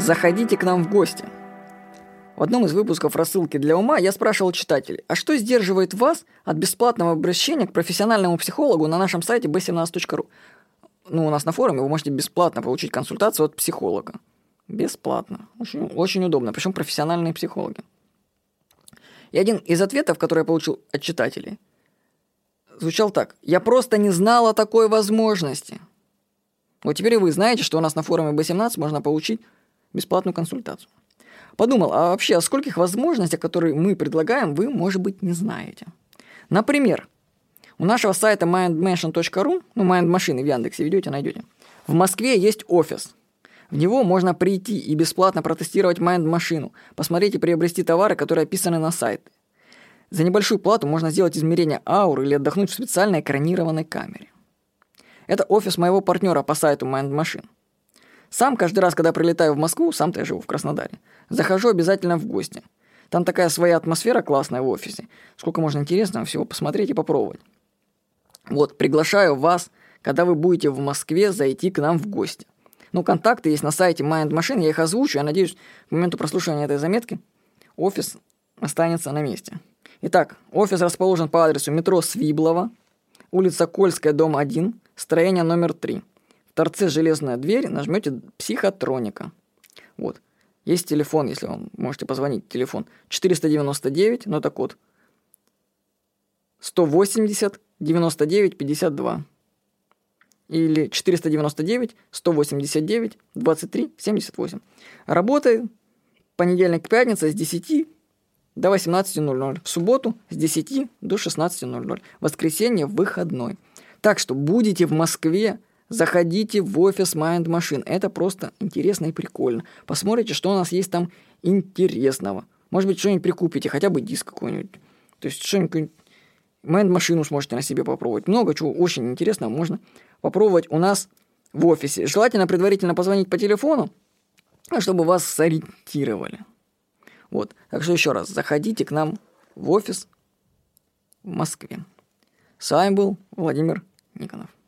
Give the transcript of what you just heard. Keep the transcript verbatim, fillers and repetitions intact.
заходите к нам в гости. В одном из выпусков «Рассылки для ума» я спрашивал читателей, а что сдерживает вас от бесплатного обращения к профессиональному психологу на нашем сайте би семнадцать точка ру? Ну, у нас на форуме вы можете бесплатно получить консультацию от психолога. Бесплатно. Очень, очень удобно, причем профессиональные психологи. И один из ответов, который я получил от читателей, звучал так. Я просто не знал о такой возможности. Вот теперь и вы знаете, что у нас на форуме би семнадцать можно получить бесплатную консультацию. Подумал, а вообще о скольких возможностях, которые мы предлагаем, вы, может быть, не знаете. Например, у нашего сайта mindmachine точка ру, ну, mindmachine в Яндексе ведете, найдете, в Москве есть офис. В него можно прийти и бесплатно протестировать Mind-машину, посмотреть и приобрести товары, которые описаны на сайте. За небольшую плату можно сделать измерение ауры или отдохнуть в специальной экранированной камере. Это офис моего партнера по сайту Mind-машин. Сам каждый раз, когда прилетаю в Москву, сам-то я живу в Краснодаре, захожу обязательно в гости. Там такая своя атмосфера классная в офисе. Сколько можно интересного всего посмотреть и попробовать. Вот, приглашаю вас, когда вы будете в Москве, зайти к нам в гости. Ну, контакты есть на сайте Mind-машин, я их озвучу. Я надеюсь, к моменту прослушивания этой заметки офис останется на месте. Итак, офис расположен по адресу метро Свиблова, улица Кольская, дом один, строение номер три. В торце «Железная дверь» нажмете «Психотроника». Вот. Есть телефон, если вам можете позвонить. Телефон четыреста девяносто девять, но это код. сто восемьдесят девяносто девять пятьдесят два. Или четыреста девяносто девять сто восемьдесят девять двадцать три семьдесят восемь. Работает понедельник к пятнице с десяти до восемнадцати ноль-ноль. В субботу с десяти до шестнадцати ноль-ноль. Воскресенье выходной. Так что будете в Москве, заходите в офис Mind-машин. Это просто интересно и прикольно. Посмотрите, что у нас есть там интересного. Может быть, что-нибудь прикупите, хотя бы диск какой-нибудь. То есть что-нибудь... Mind-машину сможете на себе попробовать. Много чего очень интересного можно попробовать у нас в офисе. Желательно предварительно позвонить по телефону, чтобы вас сориентировали. Вот. Так что еще раз, заходите к нам в офис в Москве. С вами был Владимир Никонов.